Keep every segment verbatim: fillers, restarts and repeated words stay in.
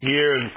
here, and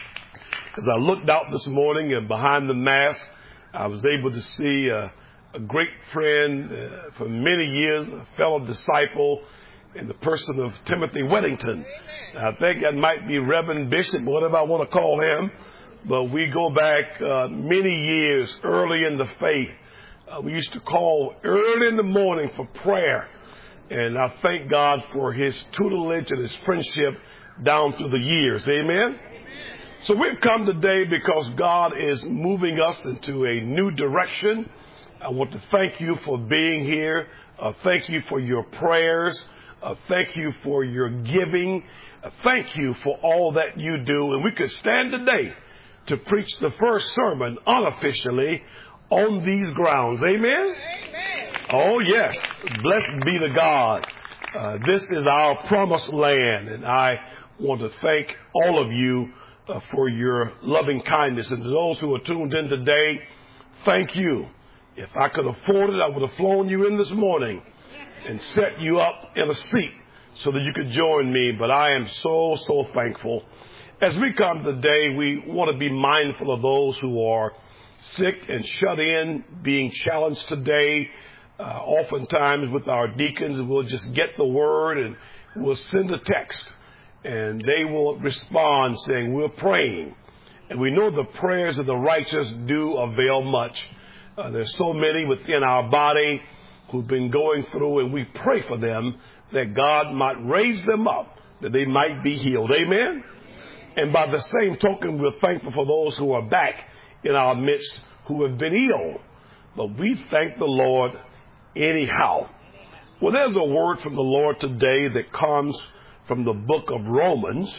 as I looked out this morning and behind the mask, I was able to see a, a great friend uh, for many years, a fellow disciple in the person of Timothy Weddington. I think that might be Reverend Bishop, whatever I want to call him, but we go back uh, many years early in the faith. Uh, we used to call early in the morning for prayer, and I thank God for his tutelage and his friendship down through the years. Amen? Amen. So we've come today because God is moving us into a new direction. I want to thank you for being here. Uh, thank you for your prayers. Uh, thank you for your giving. Uh, thank you for all that you do. And we could stand today to preach the first sermon unofficially on these grounds. Amen? Amen. Oh, yes. Blessed be the God. Uh, this is our promised land, and I want to thank all of you uh, for your loving kindness. And to those who are tuned in today, thank you. If I could afford it, I would have flown you in this morning and set you up in a seat so that you could join me. But I am so, so thankful. As we come today, we want to be mindful of those who are sick and shut in, being challenged today. Uh, oftentimes with our deacons, we'll just get the word and we'll send a text, and they will respond saying, we're praying. And we know the prayers of the righteous do avail much. Uh, there's so many within our body who've been going through, and we pray for them that God might raise them up, that they might be healed. Amen? And by the same token, we're thankful for those who are back in our midst who have been ill. But we thank the Lord anyhow. Well, there's a word from the Lord today that comes from the book of Romans,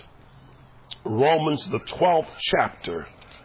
Romans the twelfth chapter,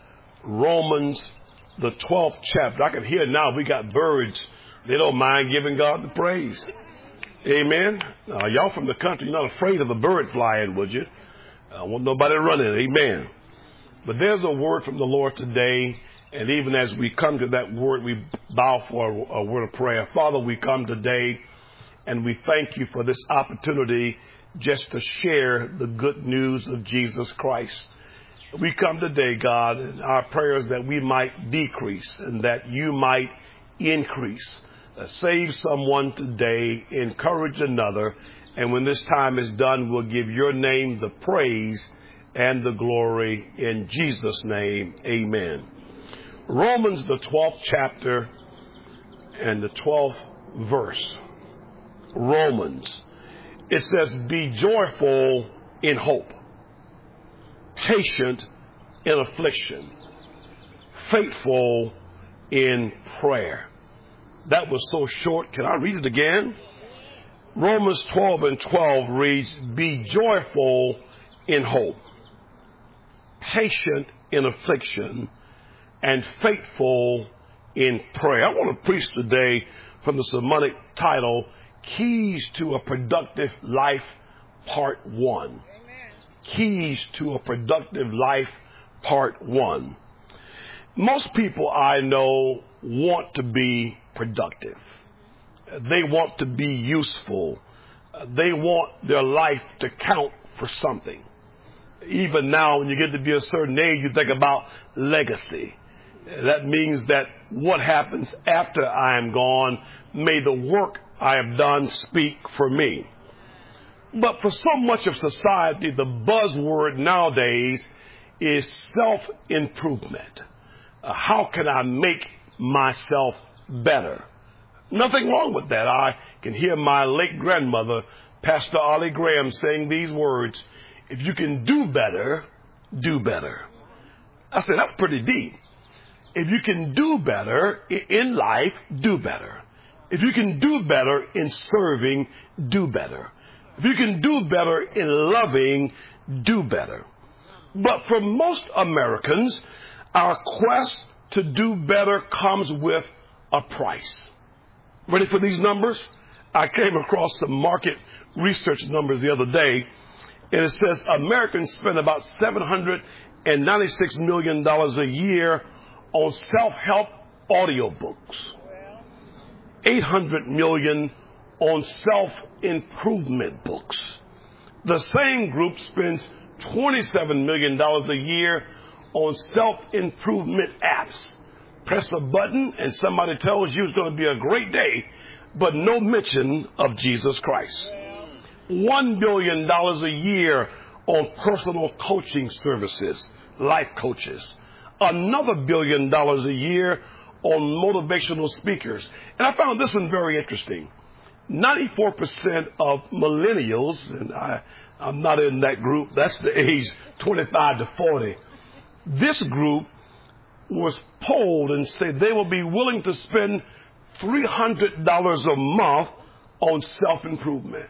Romans the twelfth chapter. I can hear now we got birds. They don't mind giving God the praise. Amen. Uh, y'all from the country, you're not afraid of a bird flying, would you? I want nobody running. Amen. But there's a word from the Lord today. And even as we come to that word, we bow for a, a word of prayer. Father, we come today and we thank you for this opportunity just to share the good news of Jesus Christ. We come today, God, and our prayer is that we might decrease and that you might increase. Uh, save someone today, encourage another, and when this time is done, we'll give your name the praise and the glory in Jesus' name. Amen. Romans, the twelfth chapter and the twelfth verse. Romans. It says, be joyful in hope, patient in affliction, faithful in prayer. That was so short. Can I read it again? Romans twelve and twelve reads, be joyful in hope, patient in affliction, and faithful in prayer. I want to preach today from the sermonic title, Keys to a Productive Life, Part one. Amen. Keys to a Productive Life, Part one. Most people I know want to be productive. They want to be useful. They want their life to count for something. Even now, when you get to be a certain age, you think about legacy. That means that what happens after I am gone, may the work I have done speak for me. But for so much of society, the buzzword nowadays is self-improvement. Uh, how can I make myself better? Nothing wrong with that. I can hear my late grandmother, Pastor Ollie Graham, saying these words, if you can do better, do better. I said, that's pretty deep. If you can do better in life, do better. If you can do better in serving, do better. If you can do better in loving, do better. But for most Americans, our quest to do better comes with a price. Ready for these numbers? I came across some market research numbers the other day, and it says Americans spend about seven hundred ninety-six million dollars a year on self-help audiobooks, eight hundred million dollars on self-improvement books. The same group spends twenty-seven million dollars a year on self-improvement apps. Press a button and somebody tells you it's going to be a great day, but no mention of Jesus Christ. One billion dollars a year on personal coaching services, life coaches. Another billion dollars a year on motivational speakers. And I found this one very interesting. ninety-four percent of millennials, and I, I'm not in that group, that's the age twenty-five to forty. This group was polled and said they will be willing to spend three hundred dollars a month on self-improvement.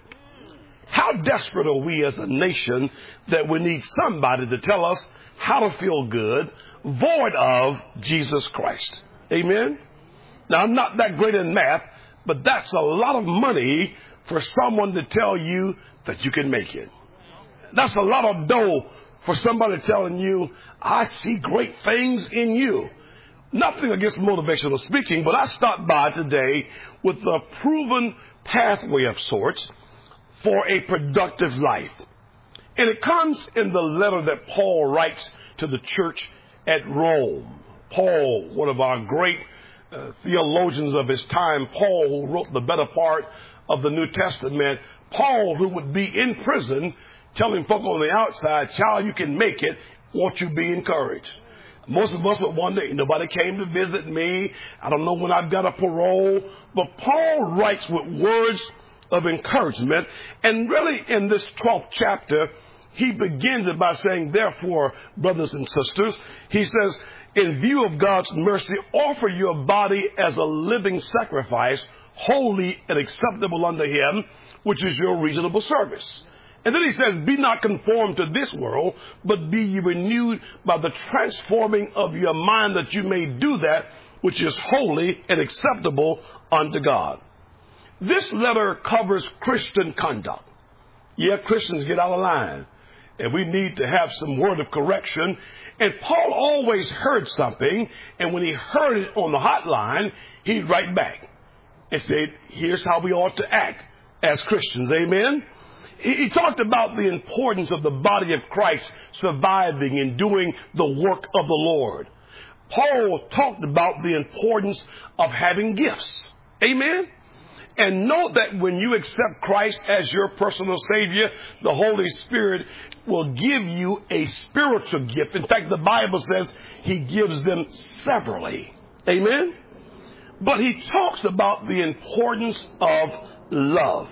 How desperate are we as a nation that we need somebody to tell us how to feel good, void of Jesus Christ? Amen? Now, I'm not that great in math, but that's a lot of money for someone to tell you that you can make it. That's a lot of dough for somebody telling you, I see great things in you. Nothing against motivational speaking, but I stopped by today with a proven pathway of sorts for a productive life. And it comes in the letter that Paul writes to the church at Rome. Paul, one of our great uh, theologians of his time, Paul, who wrote the better part of the New Testament, Paul, who would be in prison telling folk on the outside, child, you can make it, won't you be encouraged? Most of us would wonder, nobody came to visit me, I don't know when I've got a parole, but Paul writes with words of encouragement, and really in this twelfth chapter, he begins it by saying, therefore, brothers and sisters, he says, in view of God's mercy, offer your body as a living sacrifice, holy and acceptable unto him, which is your reasonable service. And then he says, be not conformed to this world, but be ye renewed by the transforming of your mind, that you may do that which is holy and acceptable unto God. This letter covers Christian conduct. Yeah, Christians get out of line, and we need to have some word of correction. And Paul always heard something, and when he heard it on the hotline, he'd write back and say, here's how we ought to act as Christians. Amen? He talked about the importance of the body of Christ surviving and doing the work of the Lord. Paul talked about the importance of having gifts. Amen? And know that when you accept Christ as your personal Savior, the Holy Spirit will give you a spiritual gift. In fact, the Bible says he gives them severally. Amen? But he talks about the importance of love.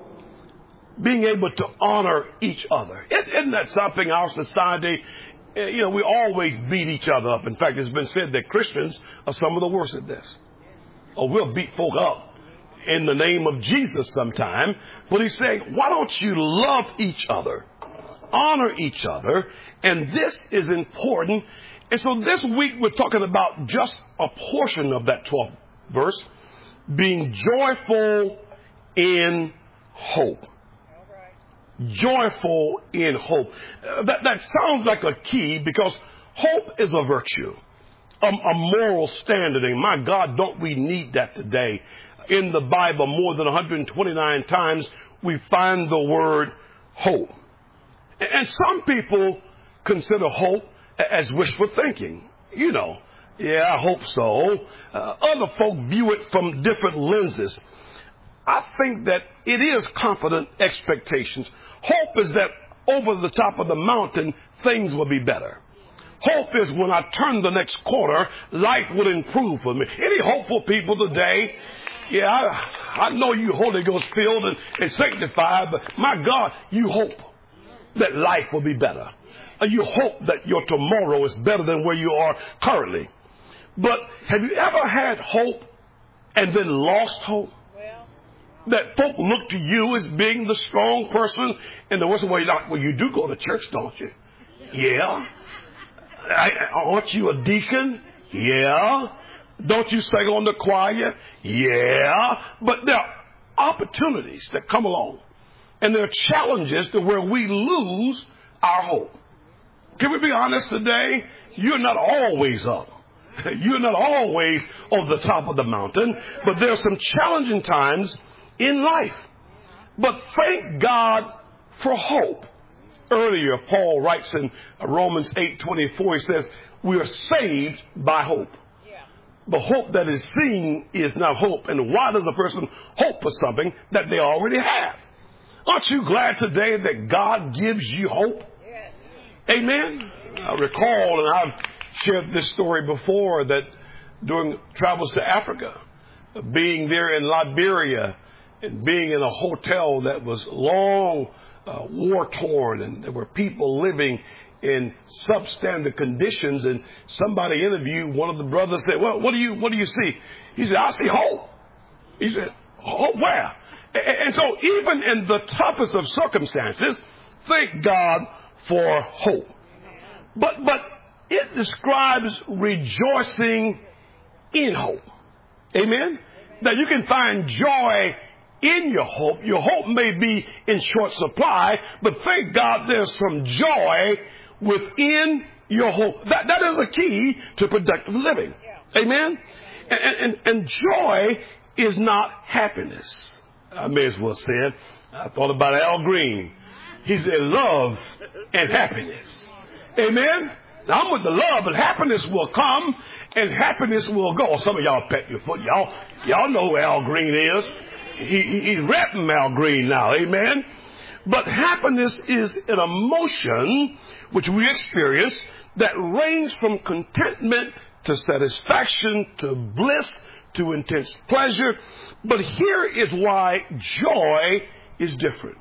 Being able to honor each other. Isn't that something our society, you know, we always beat each other up. In fact, it's been said that Christians are some of the worst at this. Or we'll beat folk up in the name of Jesus sometime. But he's saying, why don't you love each other? Honor each other. And this is important. And so this week we're talking about just a portion of that twelfth verse. Being joyful in hope. Joyful in hope. Uh, that, that sounds like a key, because hope is a virtue, a, a moral standard. And my God, don't we need that today? In the Bible, more than one hundred twenty-nine times, we find the word hope. And, and some people consider hope as wishful thinking. You know, yeah, I hope so. Uh, other folk view it from different lenses. I think that it is confident expectations. Hope is that over the top of the mountain, things will be better. Hope is when I turn the next corner, life will improve for me. Any hopeful people today? Yeah, I, I know you Holy Ghost filled and, and sanctified, but my God, you hope that life will be better. You hope that your tomorrow is better than where you are currently. But have you ever had hope and then lost hope? That folk look to you as being the strong person in the Western way. Like, well, you do go to church, don't you? Yeah. I, aren't you a deacon? Yeah. Don't you sing on the choir? Yeah. But there are opportunities that come along, and there are challenges to where we lose our hope. Can we be honest today? You're not always up. You're not always on the top of the mountain, but there are some challenging times in life. But thank God for hope. earlier, Paul writes in Romans eight twenty-four, he says, we are saved by hope. The hope that is seen is not hope. And why does a person hope for something that they already have? Aren't you glad today that God gives you hope? Yes. Amen? I recall, and I've shared this story before, that during travels to Africa, being there in Liberia and being in a hotel that was long uh, war-torn, and there were people living in substandard conditions, and somebody interviewed one of the brothers, said, well, what do you, what do you see? He said, I see hope. He said, hope where? And so even in the toughest of circumstances, thank God for hope. But, but it describes rejoicing in hope. Amen? That you can find joy in your hope. Your hope may be in short supply, but thank God there's some joy within your hope. That, that is a key to productive living. Yeah. Amen? And, and, and joy is not happiness. I may as well say it. I thought about Al Green. He said love and happiness. Amen? Now I'm with the love, but happiness will come and happiness will go. Some of y'all pet your foot. Y'all, y'all know who Al Green is. He, he, he's rapping Al Green now. Amen? But happiness is an emotion which we experience that ranges from contentment to satisfaction to bliss to intense pleasure. But here is why joy is different.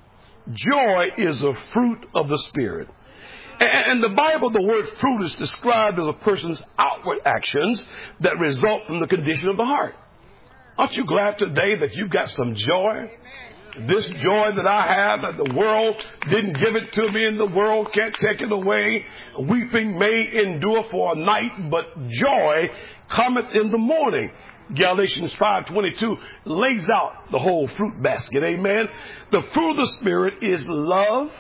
Joy is a fruit of the Spirit. And in the Bible, the word fruit is described as a person's outward actions that result from the condition of the heart. Aren't you glad today that you've got some joy? This joy that I have, that the world didn't give it to me and the world can't take it away. Weeping may endure for a night, but joy cometh in the morning. Galatians five twenty-two lays out the whole fruit basket. Amen. The fruit of the Spirit is love,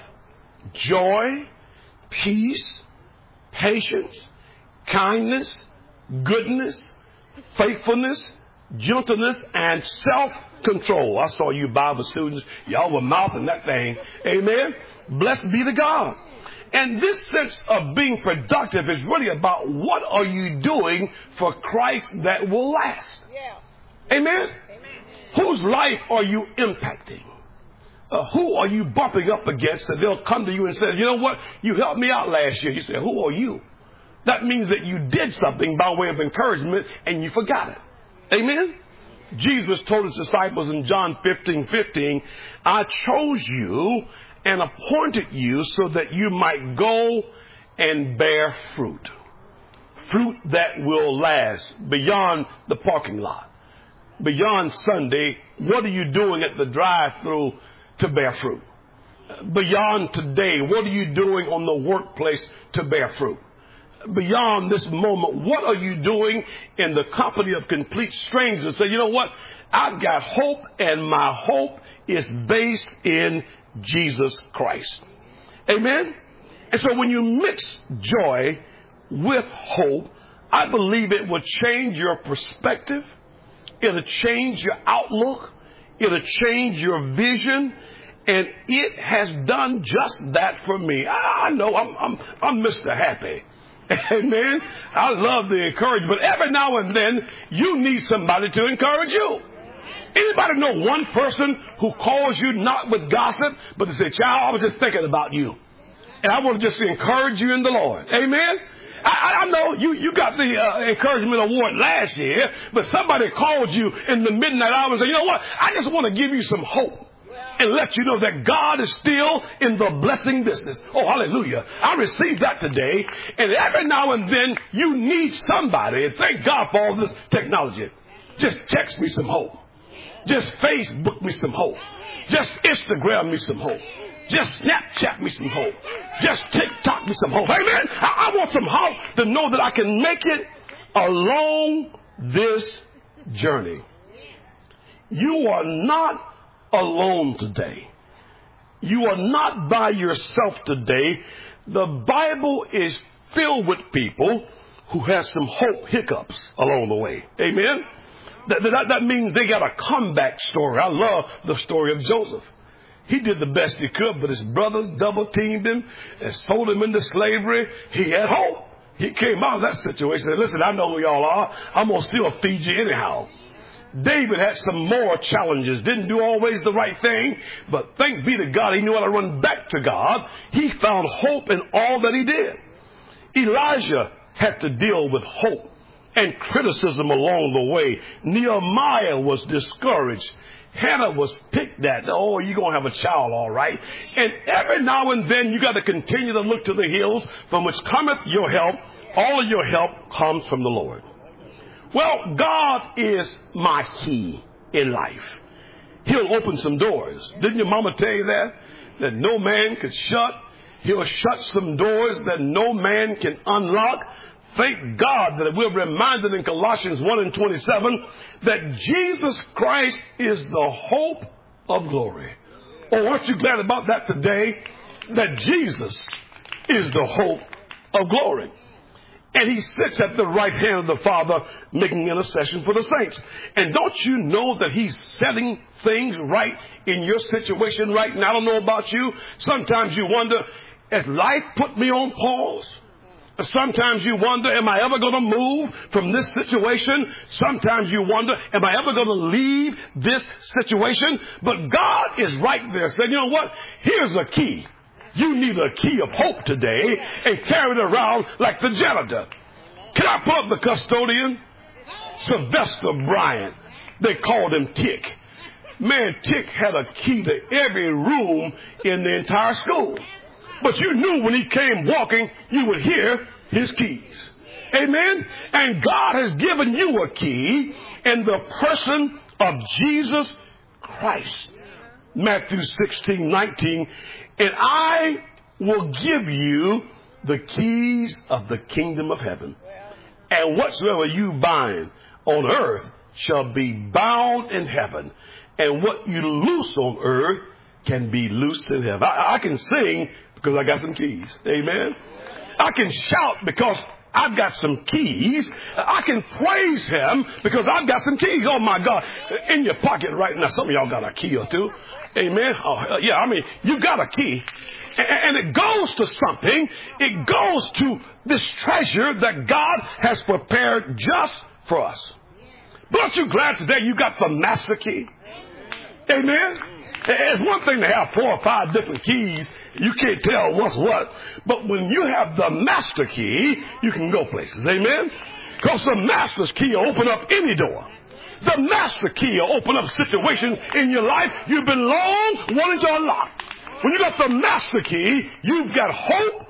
joy, peace, patience, kindness, goodness, faithfulness, gentleness, and self-control. I saw you Bible students. Y'all were mouthing that thing. Amen. Blessed be to God. And this sense of being productive is really about what are you doing for Christ that will last. Yeah. Amen? Amen. Whose life are you impacting? Uh, who are you bumping up against that they'll come to you and say, you know what? You helped me out last year. You say, who are you? That means that you did something by way of encouragement and you forgot it. Amen? Jesus told his disciples in John fifteen fifteen, I chose you and appointed you so that you might go and bear fruit. Fruit that will last beyond the parking lot. Beyond Sunday, what are you doing at the drive-thru to bear fruit? Beyond today, what are you doing on the workplace to bear fruit? Beyond this moment, what are you doing in the company of complete strangers? Say, you know what? I've got hope, and my hope is based in Jesus Christ. Amen? And so when you mix joy with hope, I believe it will change your perspective. It'll change your outlook. It'll change your vision. And it has done just that for me. I know I'm, I'm, I'm Mister Happy. Amen. I love the encouragement. Every now and then, you need somebody to encourage you. Anybody know one person who calls you not with gossip, but to say, child, I was just thinking about you. And I want to just encourage you in the Lord. Amen. I, I know you, you got the uh, encouragement award last year, but somebody called you in the midnight hour and said, you know what? I just want to give you some hope and let you know that God is still in the blessing business. Oh, hallelujah. I received that today. And every now and then you need somebody. And thank God for all this technology. Just text me some hope. Just Facebook me some hope. Just Instagram me some hope. Just Snapchat me some hope. Just TikTok me some hope. Amen. I, I want some hope to know that I can make it along this journey. You are not alone today. You are not by yourself today. The Bible is filled with people who have some hope hiccups along the way. Amen. That, that, that means they got a comeback story. I love the story of Joseph. He did the best he could, but his brothers double-teamed him and sold him into slavery. He had hope. He came out of that situation and said, listen, I know who y'all are. I'm going to still feed you anyhow. David had some more challenges, didn't do always the right thing, but thanks be to God, he knew how to run back to God. He found hope in all that he did. Elijah had to deal with hope and criticism along the way. Nehemiah was discouraged. Hannah was picked at. Oh, you're going to have a child, all right. And every now and then you got to continue to look to the hills from which cometh your help. All of your help comes from the Lord. Well, God is my key in life. He'll open some doors. Didn't your mama tell you that? That no man could shut. He'll shut some doors that no man can unlock. Thank God that we're reminded in Colossians one and twenty-seven that Jesus Christ is the hope of glory. Oh, aren't you glad about that today? That Jesus is the hope of glory. And he sits at the right hand of the Father making intercession for the saints. And don't you know that he's setting things right in your situation right now? I don't know about you. Sometimes you wonder, has life put me on pause? Sometimes you wonder, am I ever going to move from this situation? Sometimes you wonder, am I ever going to leave this situation? But God is right there saying, you know what? Here's a key. You need a key of hope today and carry it around like the janitor. Can I pull up the custodian? Sylvester Bryant. They called him Tick. Man, Tick had a key to every room in the entire school. But you knew when he came walking, you would hear his keys. Amen? And God has given you a key in the person of Jesus Christ. Matthew sixteen nineteen. And I will give you the keys of the kingdom of heaven. And whatsoever you bind on earth shall be bound in heaven. And what you loose on earth can be loosed in heaven. I, I can sing because I got some keys. Amen. I can shout because I've got some keys. I can praise him because I've got some keys. Oh my God. In your pocket right now. Some of y'all got a key or two. Amen. Oh, yeah, I mean, you got a key. And it goes to something. It goes to this treasure that God has prepared just for us. But aren't you glad today you got the master key? Amen. It's one thing to have four or five different keys. You can't tell what's what. But when you have the master key, you can go places. Amen. Because the master's key will open up any door. The master key will open up situations in your life you've been long wanting to unlock. When you got the master key, you've got hope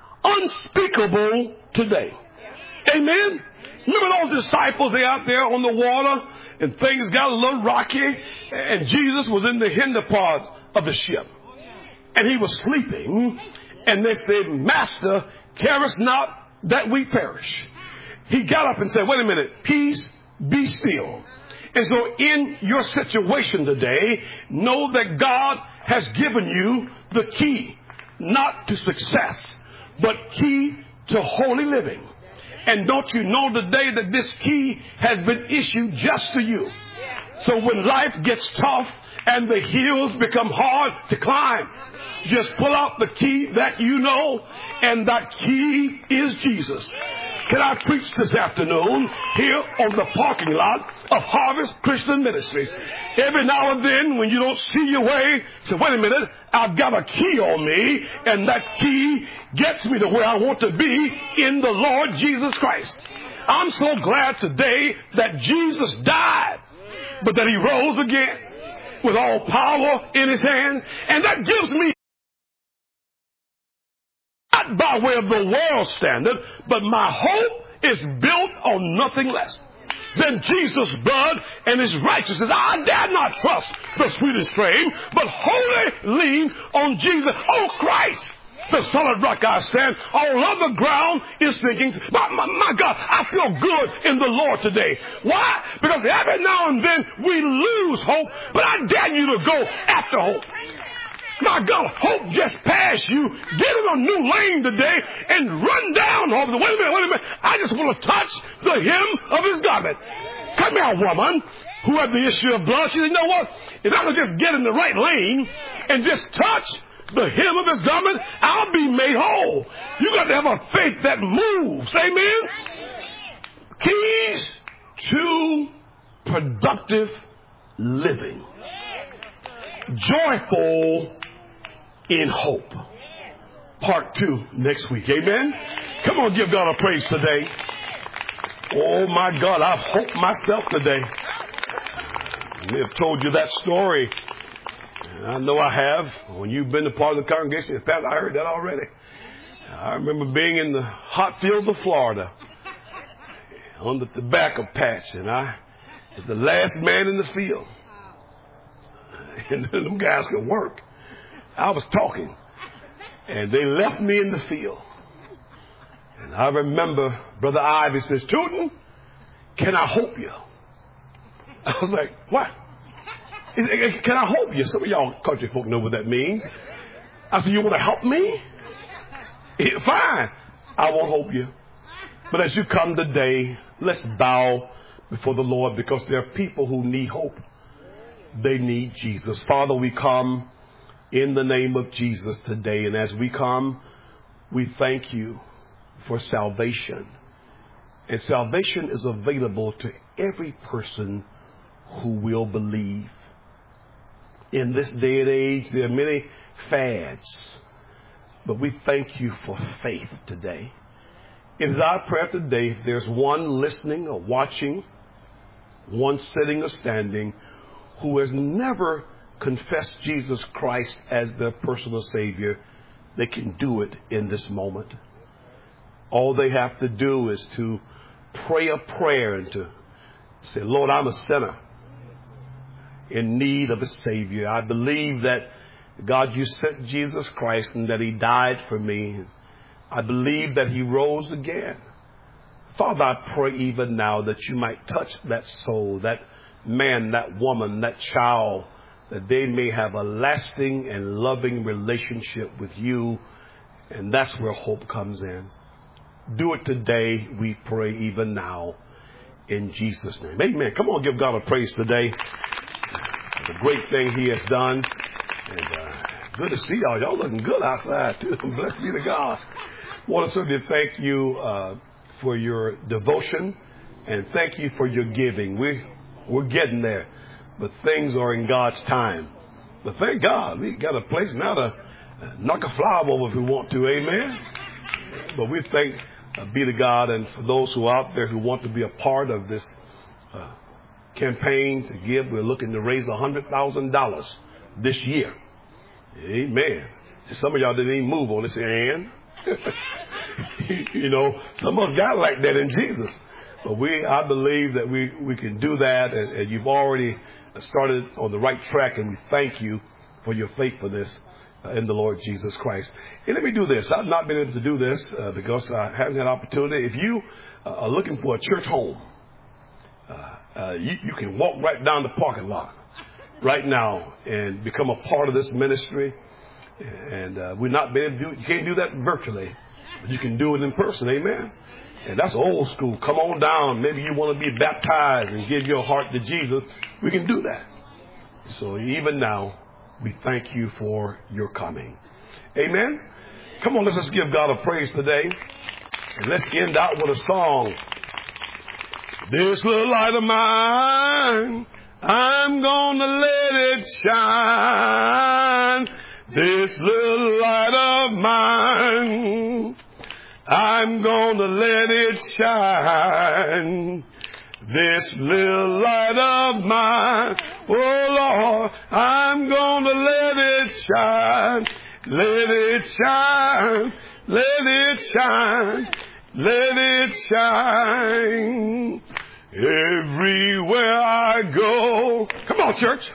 unspeakable today. Amen? Remember those disciples, they out there on the water and things got a little rocky and Jesus was in the hinder part of the ship. And he was sleeping and they said, Master, carest not that we perish. He got up and said, wait a minute, peace, be still. And so in your situation today, know that God has given you the key, not to success, but key to holy living. And don't you know today that this key has been issued just to you? So when life gets tough and the hills become hard to climb, just pull out the key that you know, and that key is Jesus. Can I preach this afternoon here on the parking lot of Harvest Christian Ministries? Every now and then when you don't see your way, say, wait a minute, I've got a key on me, and that key gets me to where I want to be in the Lord Jesus Christ. I'm so glad today that Jesus died, but that he rose again with all power in his hand, and that gives me not by way of the world standard, but my hope is built on nothing less than Jesus' blood and his righteousness. I dare not trust the sweetest frame, but wholly lean on Jesus, on Christ, the solid rock I stand. All other ground is sinking. My, my, my God, I feel good in the Lord today. Why? Because every now and then we lose hope, but I dare you to go after hope. My God, hope just passed you. Get in a new lane today and run down over the, wait a minute, wait a minute. I just want to touch the hem of his garment. Come here, woman. who had the issue of blood. She said, you know what? If I could just get in the right lane and just touch the hem of his garment, I'll be made whole. You got to have a faith that moves. Amen? Keys to productive living. Joyful in hope. Part two next week. Amen? Come on, give God a praise today. Oh my God, I've hoped myself today. I may have told you that story. I know I have. When you've been a part of the congregation, Pastor, I heard that already. I remember being in the hot fields of Florida on the tobacco patch, and I was the last man in the field. And them guys could work. I was talking, and they left me in the field. And I remember Brother Ivy says, Tootin, can I hope you? I was like, what? He said, can I hope you? Some of y'all country folk know what that means. I said, you want to help me? He said, fine, I won't hope you. But as you come today, let's bow before the Lord, because there are people who need hope. They need Jesus. Father, we come in the name of Jesus today. And as we come, we thank you for salvation. And salvation is available to every person who will believe. In this day and age, there are many fads, but we thank you for faith today. It is our prayer today, if there's one listening or watching, one sitting or standing, who has never confessed Jesus Christ as their personal Savior, they can do it in this moment. All they have to do is to pray a prayer and to say, Lord, I'm a sinner in need of a Savior. I believe that, God, you sent Jesus Christ and that he died for me. I believe that he rose again. Father, I pray even now that you might touch that soul, that man, that woman, that child, that they may have a lasting and loving relationship with you. And that's where hope comes in. Do it today, we pray, even now, in Jesus' name. Amen. Come on, give God a praise today. The great thing he has done. And uh, good to see y'all. Y'all looking good outside, too. Blessed be to God. I want to certainly thank you uh, for your devotion, and thank you for your giving. We, we're getting there, but things are in God's time. But thank God, we got a place now to knock a flower over if we want to. Amen. But we thank uh, be to God, and for those who are out there who want to be a part of this uh, campaign to give, we're looking to raise one hundred thousand dollars this year. Amen. Some of y'all didn't even move on this, and you know, some of us got like that in Jesus. But we, I believe that we, we can do that, and, and you've already started on the right track, and we thank you for your faithfulness uh, in the Lord Jesus Christ. And let me do this. I've not been able to do this uh, because I haven't had opportunity. If you uh, are looking for a church home, uh, uh, you, you can walk right down the parking lot right now and become a part of this ministry. And uh, we're not being able to do, you can't do that virtually, but you can do it in person. Amen. And that's old school. Come on down. Maybe you want to be baptized and give your heart to Jesus. We can do that. So even now, we thank you for your coming. Amen. Come on, let's just give God a praise today. And let's end out with a song. This little light of mine, I'm gonna let it shine. This little light of mine, I'm gonna let it shine. This little light of mine, oh Lord, I'm gonna let it shine. Let it shine, let it shine, let it shine. Everywhere I go. Come on, church.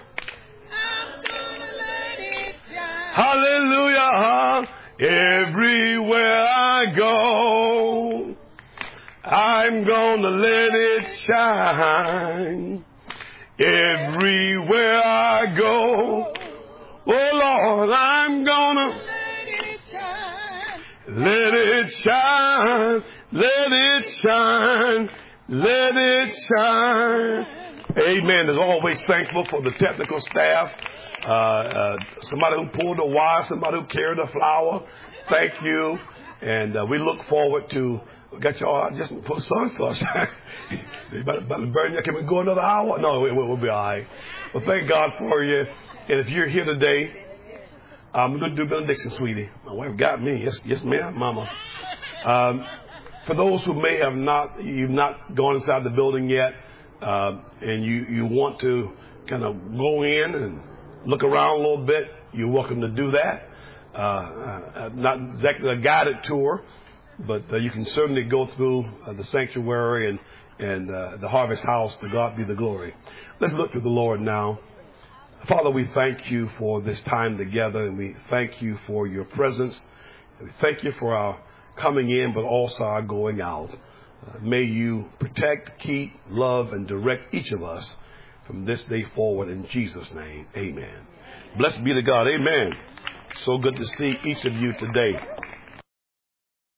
Hallelujah. Everywhere I go, I'm gonna let it shine. Everywhere I go, oh Lord, I'm gonna let it shine. Let it shine. Let it shine. Let it shine. Amen. As always, thankful for the technical staff. Uh, uh, somebody who pulled the wire, somebody who carried the flour. Thank you. And uh, we look forward to, got y'all just put sun sauce. You about, about to burn you. Can we go another hour? No, we, we'll be all right. Well, thank God for you. And if you're here today, I'm going to do benediction, sweetie. My wife got me. Yes, yes, ma'am, mama. Um, for those who may have not, you've not gone inside the building yet, uh, and you, you want to kind of go in and look around a little bit, you're welcome to do that. Uh, uh, not exactly a guided tour, but uh, you can certainly go through uh, the sanctuary and, and uh, the harvest house. To God be the glory. Let's look to the Lord now. Father, we thank you for this time together, and we thank you for your presence. And we thank you for our coming in, but also our going out. Uh, may you protect, keep, love, and direct each of us from this day forward. In Jesus' name, amen. Blessed be to God. Amen. So good to see each of you today.